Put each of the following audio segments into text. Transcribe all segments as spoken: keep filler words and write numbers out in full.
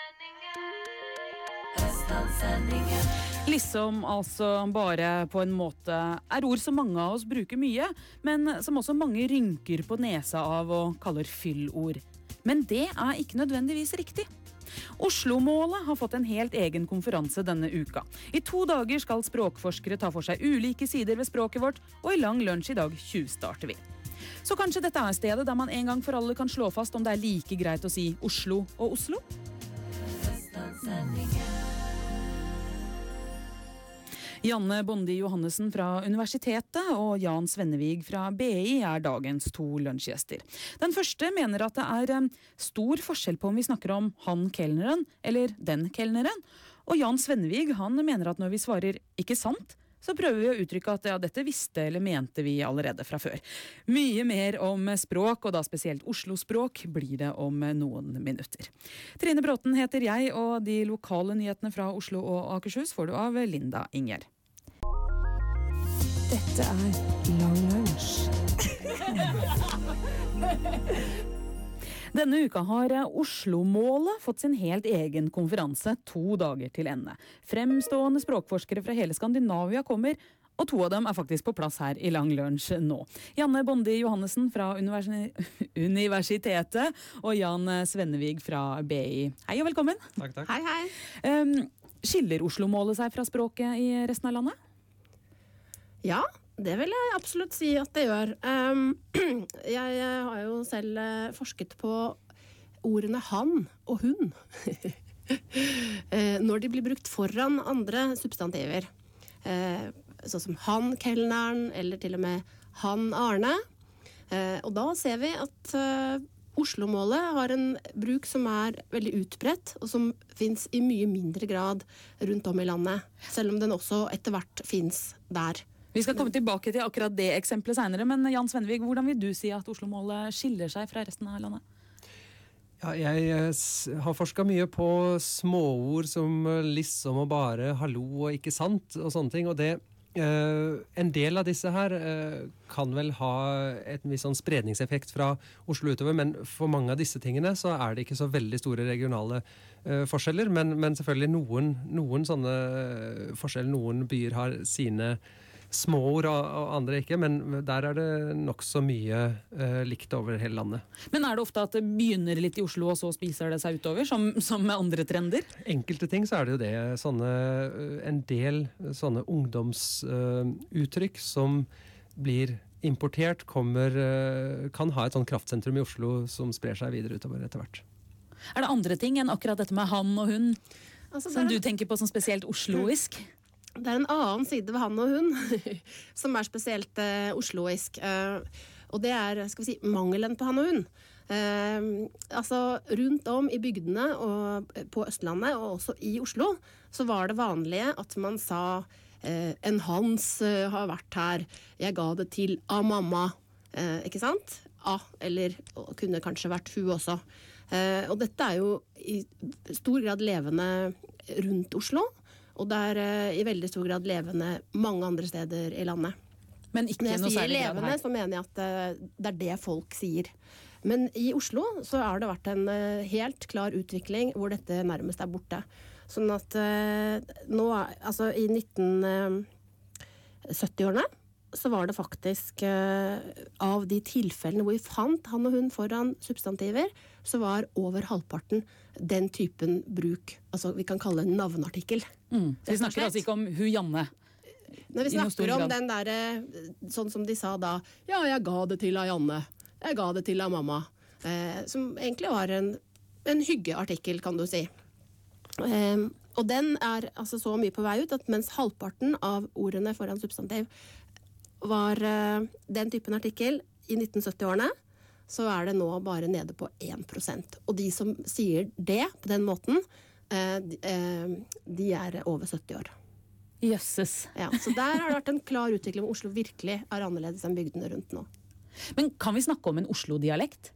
Liksom altså bare på en måte er ord som mange av oss bruker mye, men som også mange rynker på nesa av og kaller fyllord. Men det er ikke nødvendigvis riktig. Oslo-målet har fått en helt egen konferanse denne uka. I to dager skal språkforskere ta for seg ulike sider ved språket vårt, og i lang lunsj i dag tjuvstarter vi. Så kanskje dette er stedet der man en gang for alle kan slå fast om det er like greit å si Oslo og Oslo? Janne Bondi Johannessen fra Universitetet og Jan Svennevig fra B I er dagens to lunsjgjester. Den første mener at det er stor forskjell på om vi snakker om han kelneren eller den kelneren. Og Jan Svennevig han mener at når vi svarer ikke sant, så prøver vi å uttrykke at ja, dette visste eller mente vi allerede fra før. Mye mer om språk, og da spesielt Oslo-språk, blir det om noen minutter. Trine Bråten heter jeg, og de lokale nyhetene fra Oslo og Akershus får du av Linda Inger. Dette er Lang Lunsj. Denne uka har Oslo-målet fått sin helt egen konferanse to dager til ende. Fremstående språkforskere fra hele Skandinavia kommer, og to av dem er faktisk på plass her i Lang Lunsj nå. Janne Bondi Johannessen fra Universi- Universitetet og Jan Svennevig fra B I. Hei og velkommen. Takk, takk. Hei, hei. Um, skiller Oslo-målet seg fra språket i resten av landet? Ja, det vil jeg absolutt si at det gjør. Um, jeg har jo selv forsket på ordene han og hun. Når de blir brukt foran andre substantiver. Uh, sånn som han kelneren, eller til og med han Arne. Uh, og da ser vi at uh, Oslo-målet har en bruk som er veldig utbredt, og som finnes i mye mindre grad rundt om i landet. Selv om den også etter hvert finnes der. Vi skal komme tilbake til akkurat det eksempelet senere, men Jan Svennevig, hvordan vil du si at Oslo-målet skiller seg fra resten av landet? Ja, jeg har forsket mye på småord som liksom og bare, hallo og ikke sant og sånne ting, og det, uh, en del av disse her uh, kan vel ha et viss sånn spredningseffekt fra Oslo utover, men for mange av disse tingene så er det ikke så veldig store regionale uh, forskjeller, men, men selvfølgelig noen, noen sånne forskjeller, noen byer har sine småord og andre ikke, men der er det nok så mye uh, likt over hele landet. Men er det ofte at det begynner litt i Oslo, og så spiser det seg utover, som, som med andre trender? Enkelte ting så er det jo det. Sånne, en del sånne ungdomsuttrykk uh, som blir importert, kommer, uh, kan ha et sånn kraftsentrum i Oslo som sprer seg videre utover etter hvert. Er det andre ting enn akkurat dette med han og hun, Altså, som det, du tenker på som spesielt osloisk? det er en annen side ved han og hun som er spesielt uh, osloisk. Uh, og det er, skal vi si, mangelen på han og hun. Uh, altså, rundt om i bygdene og på Østlandet, og også i Oslo, så var det vanlige at man sa uh, en Hans uh, har vært her, jeg ga det til av mamma. Uh, ikke sant? Ah, eller kunne kanskje vært hun også. Uh, og dette er jo i stor grad levende rundt Oslo, og det er uh, i veldig stor grad levende mange andre steder i landet. Men ikke Når jeg noe sier særlig grad levende, her. så mener jeg at uh, det er det folk sier. Men i Oslo så har det vært en uh, helt klar utvikling hvor dette nærmest er borte. Sånn at uh, nå, altså i nitten sytti-årene, så var det faktisk uh, av de tilfellene hvor vi fant han og hun foran substantiver, så var over halvparten den typen bruk, altså vi kan kalle det en navneartikkel. Mm. Så vi snakker altså ikke om hun Janne. Når vi I noe stor snakker om grad. den der, sånn som de sa da, ja, jeg ga det til av Janne, jeg ga det til av mamma, eh, som egentlig var en, en hyggeartikkel, kan du si. Eh, og den er altså så mye på vei ut, at mens halvparten av ordene foran substantiv var uh, den typen artikkel i nitten sytti-årene, så er det nå bare nede på én prosent. Og de som sier det på den måten, uh, de, uh, de er over sytti år. Jøsses. Ja, så der har det vært en klar utvikling hvor Oslo virkelig er annerledes enn bygdene rundt nå. Men kan vi snakke om en Oslo-dialekt?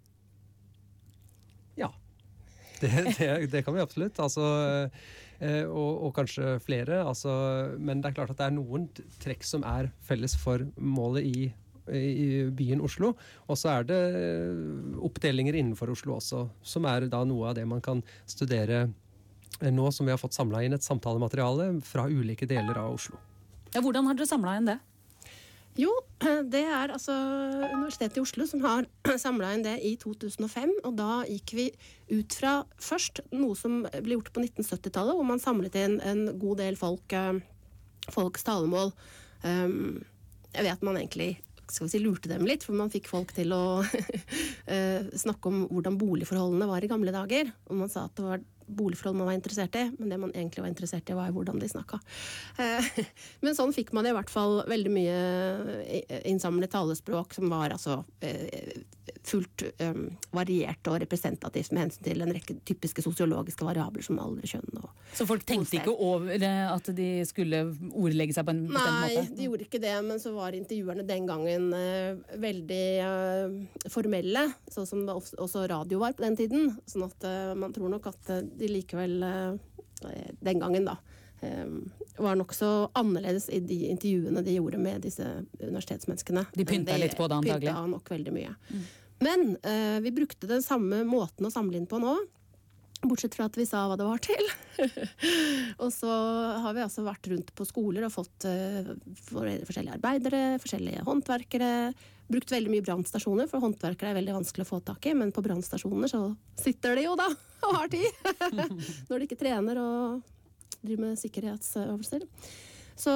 Ja, det, det, det kan vi absolutt. Altså, eh, og, og kanskje flere. Altså, men det er klart at det er noen trekk som er felles for målet i, i byen Oslo. Og så er det oppdelinger innenfor Oslo også, som er da noe av det man kan studere nå som vi har fått samlet inn et samtalemateriale fra ulike deler av Oslo. Ja, hvordan har dere samlet inn det? Jo, det er altså Universitetet i Oslo som har samlet inn det i to tusen og fem, og da gikk vi ut fra først noe som ble gjort på nitten syttitallet, hvor man samlet inn en god del folk, folks talemål. Um, jeg vet man egentlig skal vi si, lurte dem litt, for man fikk folk til å snakke om hvordan boligforholdene var i gamle dager, og man sa at det var boligforhold man var interessert i, men det man egentlig var interessert i var hvordan de snakket. Men sånn fikk man i hvert fall veldig mye innsamlet talespråk som var altså fullt um, variert og representativt med hensyn til en rekke typiske sosiologiske variabler som alder, kjønn og Så folk tenkte ikke over at de skulle ordlegge seg på en bestemt Nei, måte? Nei, de gjorde ikke det, men så var intervjuerne den gangen uh, veldig uh, formelle, sånn som det også radio var på den tiden, sånn at uh, man tror nok at uh, de likevel uh, den gangen da um, var nok så annerledes i de intervjuene de gjorde med disse universitetsmenneskene. De pynta litt på det antagelig. Pynta nok veldig mye. Mm. Men uh, vi brukte den samme måten å samle inn på nå, bortsett fra at vi sa hva det var til. Og så har vi altså vært rundt på skoler og fått uh, forskjellige arbeidere, forskjellige håndverkere, brukt veldig mye brannstasjoner, for håndverkere er veldig vanskelig å få tak i, men på brannstasjoner så sitter de jo da og har tid, når de ikke trener og driver med sikkerhetsøvelser. Så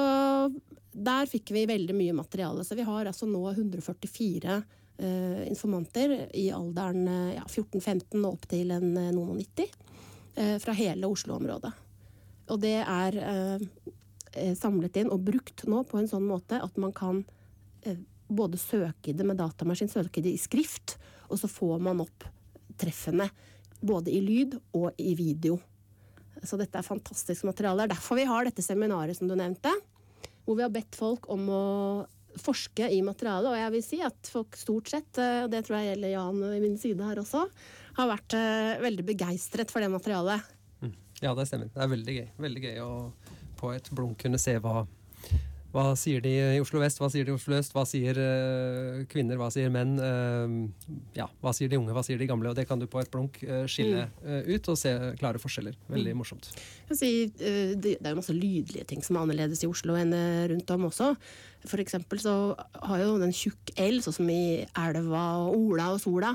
der fikk vi veldig mye materiale, så vi har altså nå one hundred forty-four Uh, informanter i alderen uh, ja, fjorten femten og opp til en uh, noen og nitti uh, fra hele Oslo-området. Og det er uh, samlet inn og brukt nå på en sånn måte at man kan uh, både søke i det med datamaskin, søke i det i skrift, og så får man opp treffene både i lyd og i video. Så dette er fantastisk materiale. Det er derfor vi har dette seminaret som du nevnte, hvor vi har bedt folk om å forske i materialet, og jeg vil si at folk stort sett, og det tror jeg gjelder Jan i min side her også, har vært uh, veldig begeistret for det materialet. Mm. Ja, det stemmer. Det er veldig gøy. Veldig gøy å på et blunk kunne se hva, hva sier de i Oslo Vest, hva sier de i Oslo Øst, hva sier uh, kvinner, hva sier menn, uh, ja, hva sier de unge, hva sier de gamle, og det kan du på et blunk uh, skille uh, ut og se klare forskjeller. Veldig mm. morsomt. Jeg si, uh, det, det er jo masse lydlige ting som er annerledes i Oslo enn uh, rundt om også. For eksempel så har jo den tjukk L, sånn som i Elva og Ola og Sola,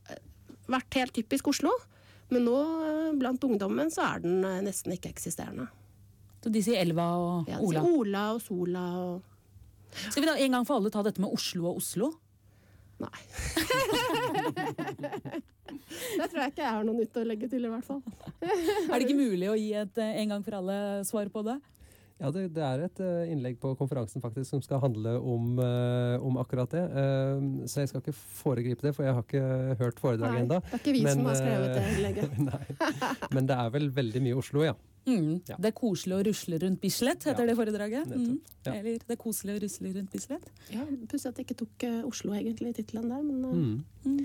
vært helt typisk Oslo. Men nå blant ungdommen så er den nesten ikke eksisterende. Så de sier Elva og ja, Ola? Ja, de sier Ola og Sola og... Skal vi da en gang for alle ta dette med Oslo og Oslo? Nei. Det tror jeg ikke jeg har noe nytt å legge til i hvert fall. Er det ikke mulig å gi et en gang for alle svar på det? Ja, det, det er et uh, innlegg på konferansen faktisk som skal handle om, uh, om akkurat det. Uh, så jeg skal ikke foregripe det, for jeg har ikke hørt foredraget enda. Nei, det er ikke vi men, som har skrevet det innlegget. Nei, men det er vel veldig mye Oslo, ja. Mm. Ja. Det er koselig å rusle rundt Bislett, heter ja. det foredraget. Mm. Ja. Eller det er koselig å rusle rundt Bislett. Ja, pussig at jeg ikke tok uh, Oslo egentlig i titelen der, men... Uh, mm. Mm.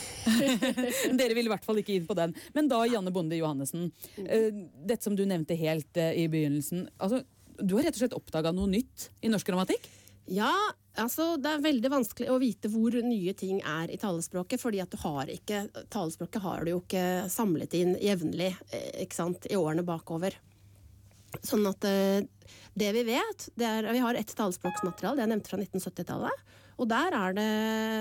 Dere vil i hvert fall ikke inn på den. Men da, Janne Bonde Johannessen, uh, dette som du nevnte helt uh, i begynnelsen, altså, du har rett og slett oppdaget noe nytt i norsk grammatikk? Ja, altså det er veldig vanskelig å vite hvor nye ting er i talespråket, fordi at du har ikke, talespråket har du jo ikke samlet inn jevnlig, ikke sant, i årene bakover. Sånn at det vi vet, det er, vi har et talespråksmaterial, det jeg nevnte fra nitten syttitallet, og der er det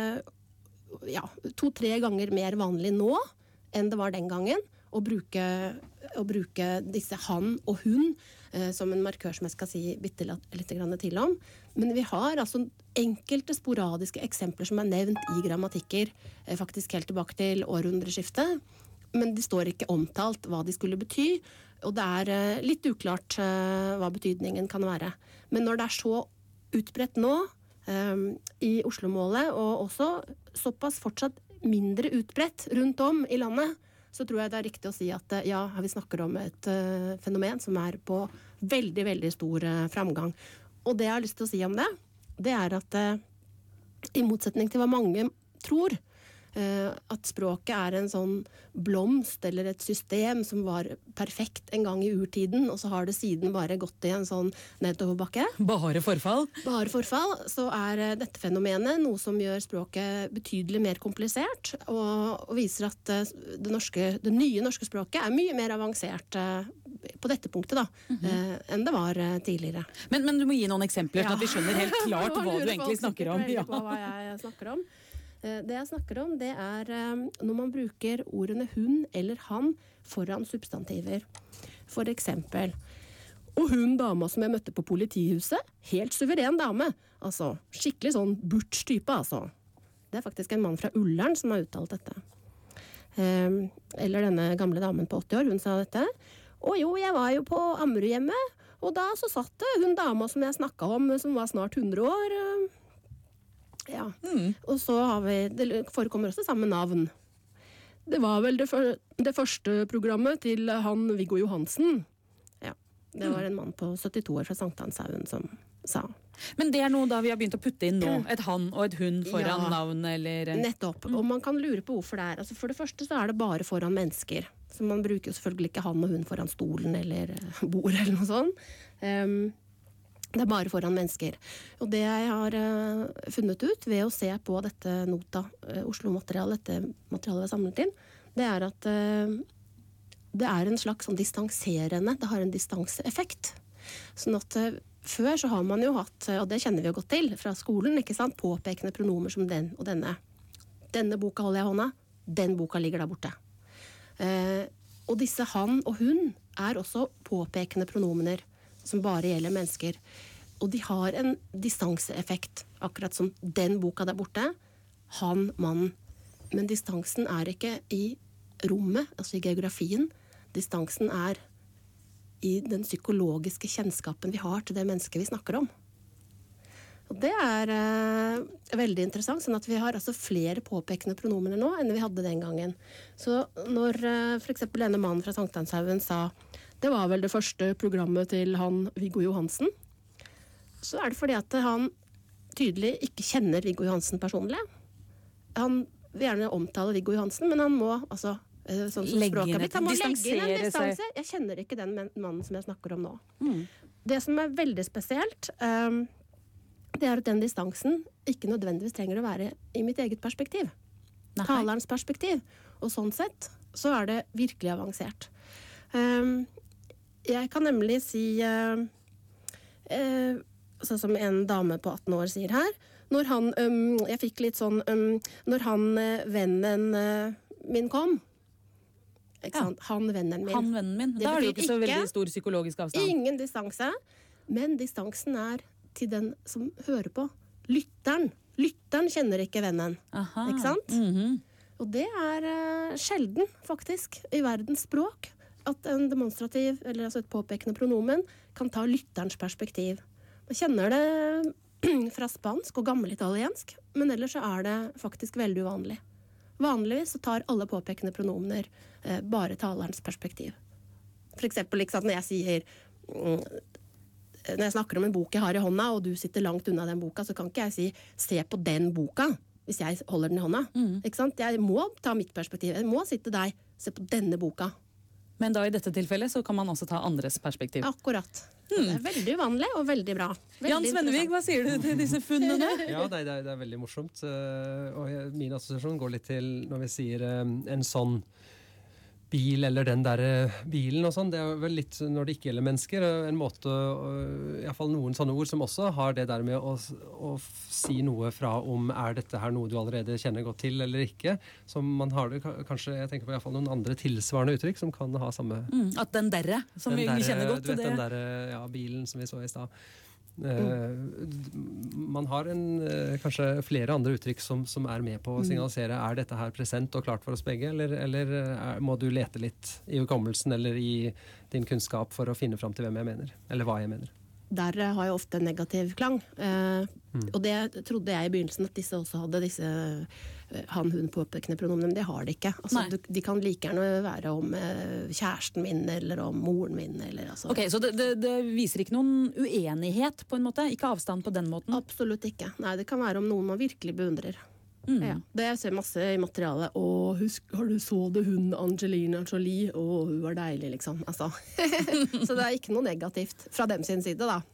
ja, to-tre ganger mer vanlig nå enn det var den gangen, å bruke, å bruke disse han og hun eh, som en markør som jeg skal si bitte litt grann til om. Men vi har altså enkelte sporadiske eksempler som er nevnt i grammatikker, eh, faktisk helt tilbake til århundreskiftet, men de står ikke omtalt hva de skulle bety, og det er eh, litt uklart eh, hva betydningen kan være. Men når det er så utbredt nå eh, i Oslo-målet, og også såpass fortsatt mindre utbredt rundt om i landet, så tror jeg det er riktig å si at ja, vi snakker om et uh, fenomen som er på veldig, veldig stor uh, framgang. Og det jeg har lyst til å si om det, det er at uh, i motsetning til hva mange tror, uh, at språket er en sånn blomst eller et system som var perfekt en gang i urtiden, og så har det siden bare gått i en sånn nedoverbakke. Bare forfall? Bare forfall, så er uh, dette fenomenet noe som gjør språket betydelig mer komplisert, og, og viser at uh, det, norske, det nye norske språket er mye mer avansert uh, på dette punktet da, mm-hmm. eh, enn det var eh, tidligere. Men, men du må gi noen eksempler, sånn at vi skjønner helt klart hva du egentlig snakker om. Ja. Hva jeg snakker om. Eh, det jeg snakker om, det er eh, når man bruker ordene hun eller han foran substantiver. For eksempel, og hun dama som jeg møtte på politihuset, helt suveren dame. Altså, skikkelig sånn butch-type, altså. Det er faktisk en mann fra Ullern som har uttalt dette. Eh, eller denne gamle damen på åtti år, hun sa dette. Og jo, jeg var jo på Ammerudhjemmet, og da så satt det hun dama som jeg snakket om, som var snart hundre år. Ja, mm. Og så har vi, det forekommer også samme navn. Det var vel det, for, det første programmet til han Viggo Johansen. Ja, det var en mann på syttito år fra Sankthanshaugen som sa. Men det er noe da vi har begynt å putte inn nå, et han og et hun foran ja, navn, eller? Nettopp, og man kan lure på hvorfor det er. Altså for det første så er det bare foran mennesker. Så man bruker jo selvfølgelig ikke han og hun foran stolen eller bord eller noe sånt. Um, det er bare foran mennesker. Og det jeg har uh, funnet ut ved å se på dette Nota, uh, Oslo-materialet, dette materialet vi har samlet inn, det er at uh, det er en slags sånn distanserende, det har en distanseeffekt. Sånn at uh, før så har man jo hatt, og det kjenner vi jo godt til fra skolen, ikke sant, påpekende pronomer som den og denne. Denne boka holder jeg i hånda, den boka ligger der borte. Eh, og disse han og hun er også påpekende pronomener som bare gjelder mennesker. Og de har en distanseeffekt, akkurat som den boka der borte, han, mannen. Men distansen er ikke i rommet, altså i geografien. Distansen er i den psykologiske kjennskapen vi har til det mennesket vi snakker om. Og det er eh, veldig interessant, sånn at vi har altså flere påpekende pronomener nå enn vi hadde den gangen. Så når eh, for eksempel denne mannen fra Sankthanshaugen sa det var vel det første programmet til han Viggo Johansen, så er det fordi at han tydelig ikke kjenner Viggo Johansen personlig. Han vil gjerne omtale Viggo Johansen, men han må altså sånn som språket er blitt. Han må legge inn en distanse. Jeg kjenner ikke den mannen som jeg snakker om nå. Mm. Det som er veldig spesielt, um, det er at den distansen ikke nødvendigvis trenger å være i mitt eget perspektiv. Nei. Talerens perspektiv. Og sånn sett så er det virkelig avansert. Um, jeg kan nemlig si uh, uh, sånn som en dame på atten år sier her, når han, um, jeg fikk litt sånn, um, når han uh, vennen uh, min kom, ikke sant? Ja. Han vennen min. Han vennen min. Da er det jo ikke så veldig stor psykologisk avstand. Ingen distanse, men distansen er til den som hører på. Lytteren. Lytteren kjenner ikke vennen. Aha. Ikke sant? Mm-hmm. Og det er uh, sjelden, faktisk, i verdens språk, at en demonstrativ, eller altså et påpekende pronomen, kan ta lytterens perspektiv. Man kjenner det fra spansk og gammelitaliensk, men ellers så er det faktisk veldig uvanlig. Vanligvis så tar alle påpekende pronomener eh, bare talerens perspektiv. For eksempel liksom, når jeg sier mm, når jeg snakker om en bok jeg har i hånda, og du sitter langt unna den boka, så kan ikke jeg si se på den boka, hvis jeg holder den i hånda. Mm. Ikke sant? Jeg må ta mitt perspektiv. Jeg må sitte deg, se på denne boka. Men da i dette tilfellet så kan man også ta andres perspektiv. Akkurat. Mm. Det er veldig uvanlig og veldig bra. Veldig Jan Svennevig, hva sier du til disse funnene? Ja, det er, det er veldig morsomt. Og min assosiasjon går litt til når vi sier en sånn bil eller den der bilen og sånn. Det er vel litt når det ikke gjelder mennesker. En måte, i hvert fall noen sånne ord som også har det der med å, å si noe fra om er dette her noe du allerede kjenner godt til eller ikke. Som man har det kanskje, jeg tenker på i hvert fall noen andre tilsvarende uttrykk som kan ha samme... Mm, at den derre, som den vi der, kjenner godt. Du vet det. Den der, ja, bilen som vi så i sted. Uh, man har en, uh, kanskje flere andre uttrykk som, som er med på å signalisere er dette her present og klart for oss begge, eller, eller er, må du lete litt i hukommelsen eller i din kunnskap for å finne fram til hvem jeg mener, eller hva jeg mener. Der uh, har jo ofte en negativ klang, uh, mm. og det trodde jeg i begynnelsen at disse også hadde, disse uh, han, hun påpekende pronomen, men det har de ikke. Altså, du, de kan like gjerne være om uh, kjæresten min eller om moren min. Eller, altså. Ok, så det, det, det viser ikke noen uenighet på en måte? Ikke avstand på den måten? Absolutt ikke. Nei, det kan være om noen man virkelig beundrer. Mm. Ja. Det jeg ser masse i materialet. Å, husk, har du så det hun Angelina Jolie? Å, hun var deilig, liksom. Altså. Så det er ikke noe negativt fra dem sin side, da.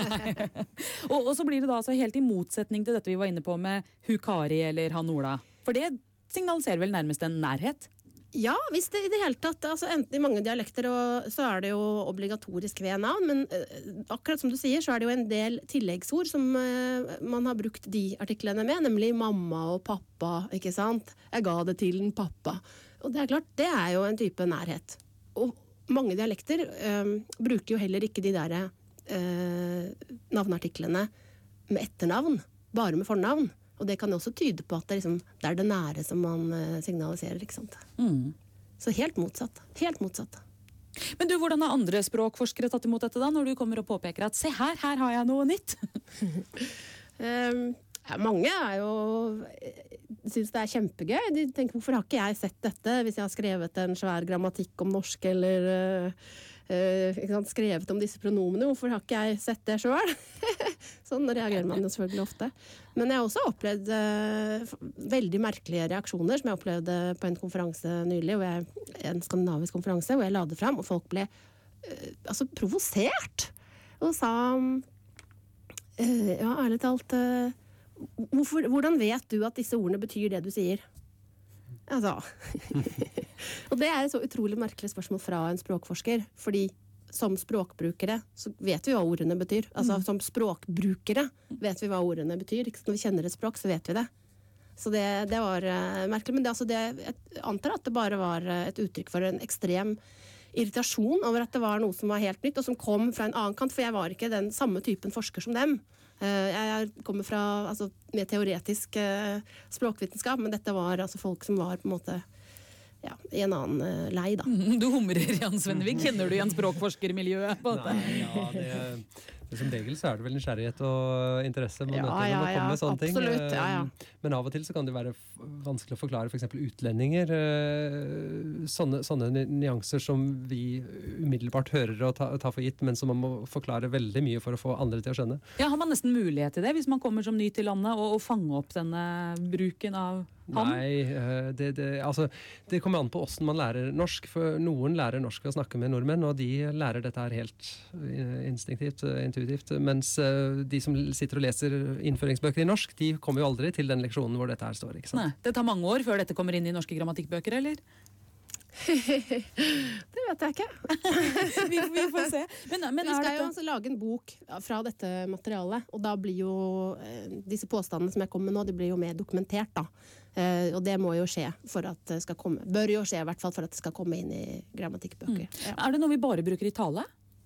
og, og så blir det da altså helt i motsetning til dette vi var inne på med Hukari eller Han Ola. For det signaliserer vel nærmest en nærhet? Ja, hvis det i det hele tatt, altså enten i mange dialekter og, så er det jo obligatorisk ved navn, men uh, akkurat som du sier så er det jo en del tilleggsord som uh, man har brukt de artiklene med, nemlig mamma og pappa, ikke sant? Jeg ga det til en pappa. Og det er klart, det er jo en type nærhet. Og mange dialekter uh, bruker jo heller ikke de der uh, navneartiklene med etternavn, bare med fornavn. Og det kan også tyde på at det, liksom, det er det nære som man uh, signaliserer, ikke sant? Mm. Så helt motsatt. Helt motsatt. Men du, hvordan har andre språkforskere tatt imot dette da, når du kommer og påpeker at se her, her har jeg noe nytt? um, ja, mange er jo, synes det er kjempegøy. De tenker, hvorfor har ikke jeg sett dette hvis jeg har skrevet en svær grammatikk om norsk, eller uh, uh, ikke sant, skrevet om disse pronomene? Hvorfor har ikke jeg sett det selv? Sånn reagerer man jo selvfølgelig ofte. Men jeg har også opplevd uh, veldig merkelige reaksjoner som jeg opplevde på en konferanse nylig, hvor jeg, en skandinavisk konferanse, hvor jeg la det frem, og folk ble uh, altså provosert og sa uh, ja, ærlig talt uh, hvorfor, hvordan vet du at disse ordene betyr det du sier? Altså og det er et så utrolig merkelig spørsmål fra en språkforsker, fordi som språkbrukere så vet vi hva ordene betyr. Altså mm. som språkbrukere vet vi hva ordene betyr. Når vi kjenner et språk, så vet vi det. Så det, det var uh, merkelig. Men det, altså, det, jeg antar at det bare var et uttrykk for en ekstrem irritasjon over at det var noe som var helt nytt, og som kom fra en annen kant, for jeg var ikke den samme typen forsker som dem. Uh, jeg kommer fra altså, mer teoretisk uh, språkvitenskap, men dette var altså, folk som var på en måte ja, i en annen uh, lei, da. Du humrer, Jan Svennevig. Kjenner du igjen språkforskermiljøet? Nei, ja, det, det som regel så er det vel nysgjerrighet og interesse man ja, møter når ja, man kommer med sånne ting. Absolutt, ja, ja. Men av og til så kan det være vanskelig å forklare for eksempel utlendinger. Sånne, sånne nyanser som vi umiddelbart hører og tar ta for gitt, men som man må forklare veldig mye for å få andre til å skjønne. Ja, har man nesten mulighet til det hvis man kommer som ny til landet og, og fange opp denne bruken av han? Nei, det, det, altså, det kommer an på hvordan man lærer norsk, for noen lærer norsk ved å snakke med nordmenn, og de lærer dette her helt instinktivt, intuitivt, mens de som sitter og leser innføringsbøker i norsk, de kommer jo aldri til den leksjonen hvor dette her står, ikke sant? Nei, det tar mange år før dette kommer inn i norske grammatikkbøker, eller? Det vet jeg ikke. vi, vi får se. Men, men vi skal dette... jo altså lage en bok fra dette materialet, og da blir jo eh, disse påstandene som jeg kommer med nå, de blir jo mer dokumentert da. Eh, og det må jo skje for at det skal komme, bør jo skje i hvert fall for at det skal komme inn i grammatikkbøker. Mm. Ja. Er det noe vi bare bruker i tale?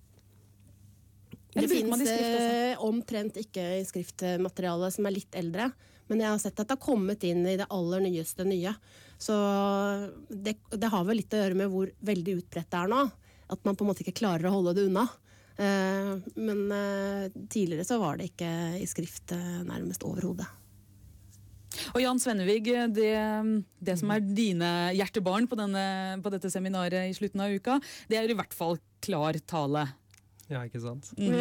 Det finnes eh, omtrent ikke i skriftmateriale som er litt eldre, men jeg har sett at det har kommet inn i det aller nyeste nye. Så det, det har vel litt å gjøre med hvor veldig utbredt det er nå, at man på en måte ikke klarer å holde det unna. Eh, men eh, tidligere så var det ikke i skrift eh, nærmest overhodet. Og Jan Svennevig, det, det som er dine hjertebarn på, denne, på dette seminaret i slutten av uka, det er i hvert fall klar tale. Ja, ikke sant? Mm.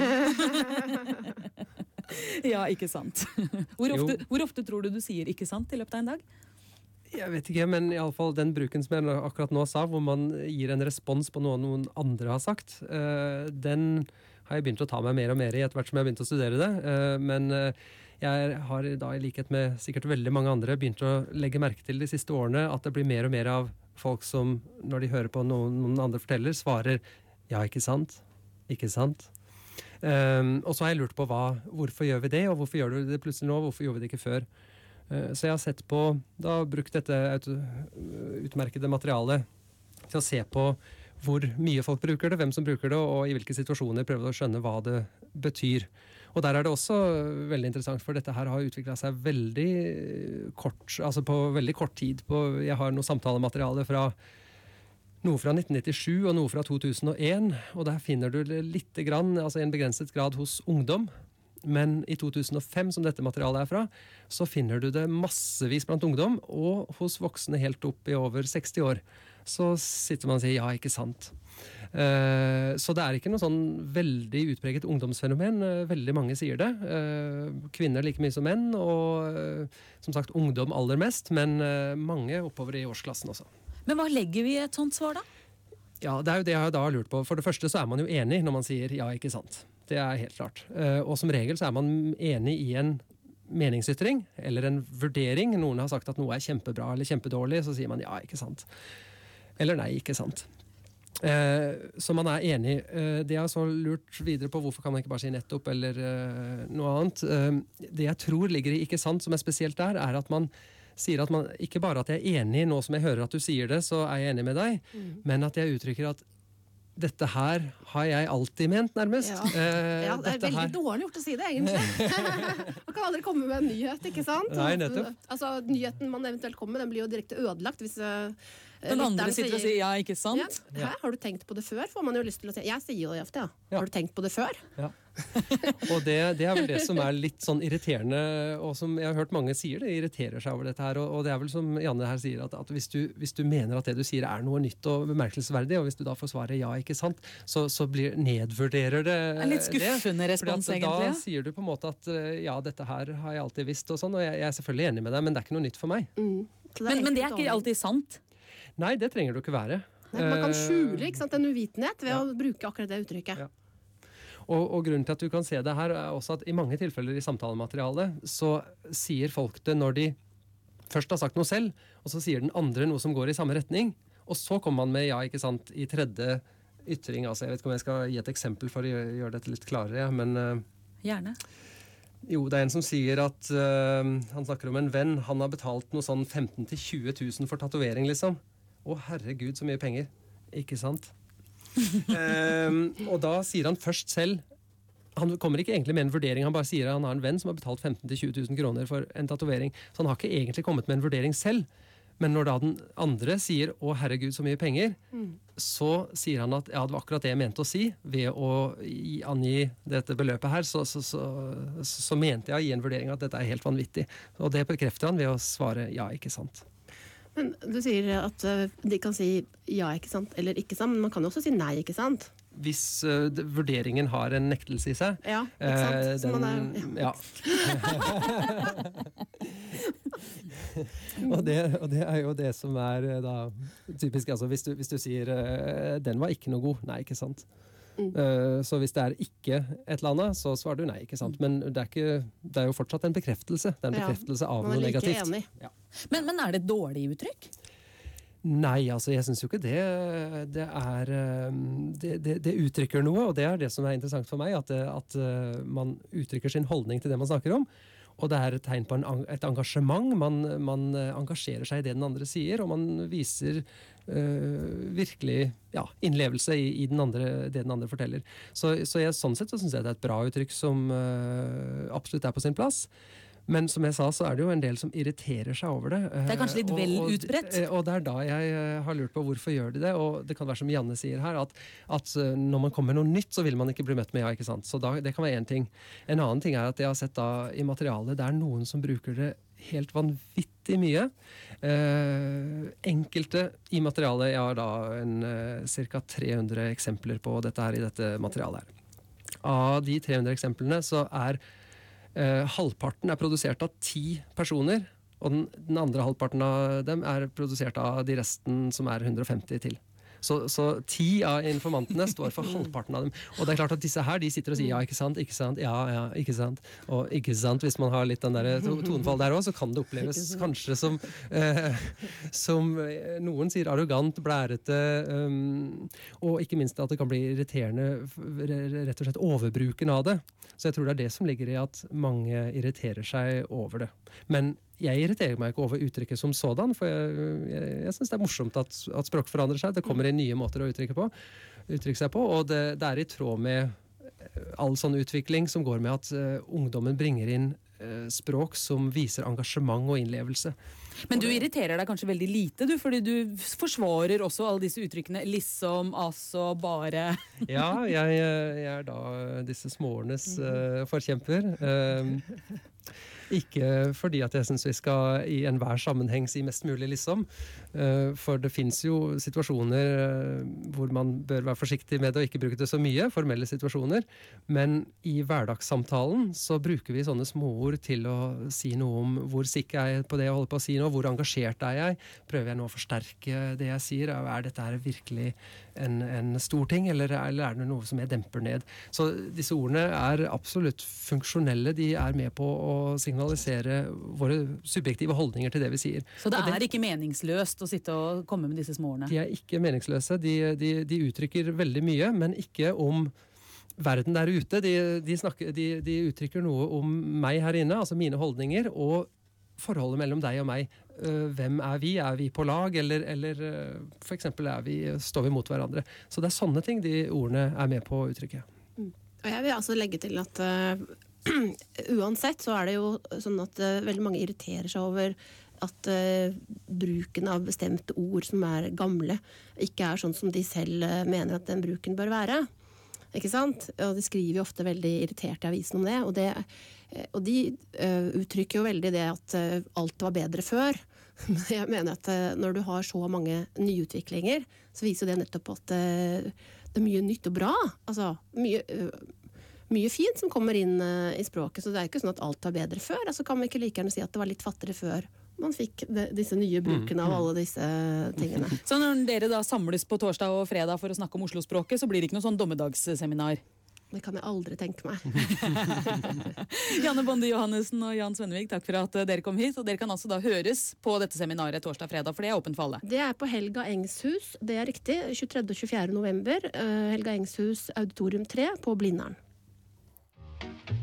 Ja, ikke sant. Hvor ofte, hvor ofte tror du du sier ikke sant i løpet av en dag? Jeg vet ikke, men i alle fall den bruken som jeg akkurat nå sa, hvor man gir en respons på noe noen andre har sagt, uh, den har jeg begynt å ta meg mer og mer i etter hvert som jeg har begynt å studere det. Uh, men uh, jeg har da i likhet med sikkert veldig mange andre begynt å legge merke til de siste årene at det blir mer og mer av folk som, når de hører på noen, noen andre forteller, svarer ja, ikke sant? Ikke sant? Um, og så har jeg lurt på hva, hvorfor gjør vi det, og hvorfor gjør du det plutselig nå, hvorfor gjorde vi det ikke før? Uh, så jeg har sett på, da har brukt dette utmerkede materialet til å se på hvor mye folk bruker det, hvem som bruker det, og i hvilke situasjoner prøver å skjønne hva det betyr. Og der er det også veldig interessant, for dette her har utviklet seg veldig kort, altså på veldig kort tid. På, jeg har noe samtalemateriale fra noe fra nitten nittisju og noe fra to tusen og en, og der finner du litt grann, altså en begrenset grad hos ungdom. Men i to tusen og fem, som dette materialet er fra, så finner du det massevis blant ungdom, og hos voksne helt opp i over seksti år. Så sitter man og sier ja, ikke sant. Uh, så det er ikke noe sånn veldig utpreget ungdomsfenomen. Uh, veldig mange sier det. Uh, kvinner like mye som menn, og uh, som sagt ungdom aller mest, men uh, mange oppover i årsklassen også. Men hva legger vi i et sånt svar da? Ja, det er jo det jeg da har lurt på. For det første så er man jo enig når man sier ja, ikke sant. Det er helt klart. Uh, og som regel så er man enig i en meningsytring, eller en vurdering. Noen har sagt at noe er kjempebra eller kjempedårlig, så sier man ja, ikke sant. Eller nei, ikke sant. Eh, så man er enig. Eh, det er så lurt videre på hvorfor kan man ikke bare si nettopp eller eh, noe annet. Eh, det jeg tror ligger i ikke sant som er spesielt der, er at man sier at man, ikke bare at jeg er enig, nå som jeg hører at du sier det, så er jeg enig med deg, mm. men at jeg uttrykker at dette her har jeg alltid ment, nærmest. Ja, eh, ja det er veldig her... dårlig gjort å si det, egentlig. Man kan aldri komme med en nyhet, ikke sant? Nei, nettopp. Altså, nyheten man eventuelt kommer med, den blir jo direkte ødelagt hvis uh, den andre sitter og sier ja, ikke sant? Ja. Hæ, har du tenkt på det før? Får man jo lyst til å si. Jeg sier jo det ofte, ja. ja. Har du tenkt på det før? Ja. Og det, det er vel det som er litt sånn irriterende, og som jeg har hørt mange sier det, irriterer seg over dette her, og, og det er vel som Janne her sier, at, at hvis, du, hvis du mener at det du sier er noe nytt og bemerkelsesverdig, og hvis du da får svaret ja, ikke sant, så, så blir, nedvurderer det det. En litt skuffende respons, da egentlig. Da sier du på en måte at ja, dette her har jeg alltid visst, og sånn, og jeg, jeg er selvfølgelig enig med deg, men det er ikke noe nytt for meg. Mm. Det men, men det er ikke alltid sant? Nei, det trenger du ikke være. Nei, man kan skjule ikke sant, en uvitenhet ved ja. å bruke akkurat det uttrykket. Ja. Og, og grunnen til at du kan se det her er også at i mange tilfeller i samtalematerialet så sier folk det når de først har sagt noe selv, og så sier den andre noe som går i samme retning, og så kommer man med ja, ikke sant, i tredje ytring. Altså, jeg vet ikke om jeg skal gi et eksempel for å gjøre, gjøre dette litt klarere, men... Uh, Gjerne. Jo, det er en som sier at uh, han snakker om en venn, han har betalt noe sånn femten til tjue tusen for tatovering, liksom. Å, herregud, så mye penger. Ikke sant? um, og da sier han først selv, han kommer ikke egentlig med en vurdering, han bare sier at han har en venn som har betalt femten til tjue tusen kroner for en tatovering. Så han har ikke egentlig kommet med en vurdering selv. Men når da den andre sier å herregud så mye penger, mm. så sier han at ja, det var akkurat det jeg mente å si. Ved å i, angi dette beløpet her, så, så, så, så, så mente jeg å gi en vurdering at dette er helt vanvittig. Og det bekrefter han ved å svare ja, ikke sant. Men du sier at uh, de kan si ja, ikke sant, eller ikke sant, men man kan jo også si nei, ikke sant? Hvis uh, de, vurderingen har en nektelse i seg. Ja, ikke sant? Uh, den, man er, ja. og, det, og det er jo det som er da typisk, altså hvis du, hvis du sier uh, den var ikke noe god, nei, ikke sant? Mm. Uh, så hvis det er ikke et eller annet, så svarer du nei, ikke sant? Men det er, ikke, det er jo fortsatt en bekreftelse. Det er en bekreftelse ja, av noe like negativt. Enig. Ja. Men, men er det et dårlig uttrykk? Nei, altså jeg synes jo ikke det. Det, er, det, det, det uttrykker noe, og det er det som er interessant for meg, at, at man uttrykker sin holdning til det man snakker om. Og det er et tegn på en, et engasjement. Man, man engasjerer seg i det den andre sier, og man viser øh, virkelig ja, innlevelse i, i den andre, det den andre forteller. Så, så jeg, sånn sett så synes jeg det er et bra uttrykk som øh, absolutt er på sin plass. Men som jeg sa, så er det jo en del som irriterer seg over det. Det er kanskje litt og, vel og, utbredt? Og det er da jeg har lurt på hvorfor gjør de det. Og det kan være som Janne sier her, at, at når man kommer med noe nytt, så vil man ikke bli møtt med ja, ikke sant? Så da, det kan være en ting. En annen ting er at jeg har sett da i materialet, det er noen som bruker det helt vanvittig mye. Eh, enkelte i materialet, jeg har da en, eh, cirka tre hundre eksempler på dette her i dette materialet her. Av de tre hundre eksemplene så er Uh, halvparten er produsert av ti personer, og den, den andre halvparten av dem er produsert av de resten som er hundre og femti til. Så, så ti av informantene står for halvparten av dem. Og det er klart at disse her, de sitter og sier ja, ikke sant, ikke sant, ja, ja, ikke sant. Og ikke sant, hvis man har litt den der tonefall der også, så kan det oppleves kanskje som, eh, som noen sier arrogant, blærete, um, og ikke minst at det kan bli irriterende, rett og slett overbruken av det. Så jeg tror det er det som ligger i at mange irriterer seg over det. Men jeg irriterer meg ikke over uttrykket som sådan, for jeg, jeg, jeg synes det er morsomt at, at språk forandrer seg. Det kommer inn nye måter å uttrykke, på, uttrykke seg på, og det, det er i tråd med all sånn utvikling som går med at uh, ungdommen bringer inn uh, språk som viser engasjement og innlevelse. Men du irriterer deg kanskje veldig lite, du, fordi du forsvarer også alle disse uttrykkene, liksom, altså, bare... Ja, jeg, jeg er da disse småordenes uh, forkjemper. Uh, Ikke fordi at jeg synes vi skal i enhver sammenheng si mest mulig liksom, for det finnes jo situasjoner hvor man bør være forsiktig med det og ikke bruke det så mye, formelle situasjoner, men i hverdagssamtalen så bruker vi sånne småord til å si noe om hvor sikker jeg er på det jeg holder på å si nå, holdning, og hvor engasjert er jeg? Prøver jeg nå å forsterke det jeg sier? Er dette her virkelig en, en stor ting, eller, eller er det noe som jeg demper ned? Så disse ordene er absolutt funksjonelle. De er med på å signalisere våre subjektive holdninger til det vi sier. Så det er ikke meningsløst å sitte og komme med disse små ordene? De er ikke meningsløse. De, de, de uttrykker veldig mye, men ikke om verden der ute. De, de, snakker, de, de uttrykker noe om meg her inne, altså mine holdninger, og forholdet mellom deg og meg. Hvem er vi? Er vi på lag, eller, eller for eksempel er vi, står vi mot hverandre? Så det er sånne ting de ordene er med på å uttrykke. Mm. Og jeg vil altså legge til at uh, uansett så er det jo sånn at uh, veldig mange irriterer seg over at uh, bruken av bestemte ord som er gamle, ikke er sånn som de selv uh, mener at den bruken bør være. Ikke sant? Og de skriver jo ofte veldig irritert i avisen om det, og, det, og de uh, uttrykker jo veldig det at uh, alt var bedre før. Men jeg mener at uh, når du har så mange nyutviklinger, så viser det nettopp at uh, det er mye nytt og bra. Altså, mye, uh, mye fint som kommer inn uh, i språket, så det er ikke sånn at alt var bedre før. Altså kan man ikke like gjerne si at det var litt fattigere før man fikk de, disse nye brukene av alle disse tingene. Så når dere da samles på torsdag og fredag for å snakke om Oslo-språket, så blir det ikke noe sånn dommedagsseminar? Det kan jeg aldri tenke meg. Janne Bonde Johannessen og Jan Svennevig, takk for at dere kom hit. Og dere kan altså da høres på dette seminaret torsdag-fredag, for det er åpent for alle. Det er på Helga Engshus, det er riktig, tjuetredje og tjuefjerde november. Helga Engshus Auditorium tre på Blindern.